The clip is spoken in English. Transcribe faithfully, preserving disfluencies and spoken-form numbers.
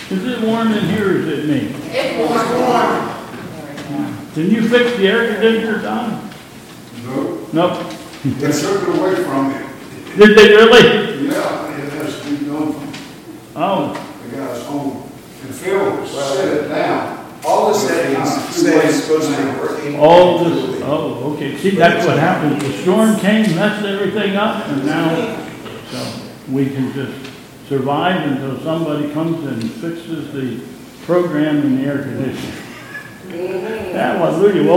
Is it warm in here or is it me? It's warm. Can you fix the air conditioner, Don? No, Nope. they took it away from me. Did they really? Yeah, it has to be done. Oh, The guy's home. And Phil set it down. All the settings say it's supposed to be working. all this, oh, okay. See, that's what happened. The storm came, messed everything up, and now, so we can just survive until somebody comes and fixes the program in the air conditioner. Hallelujah.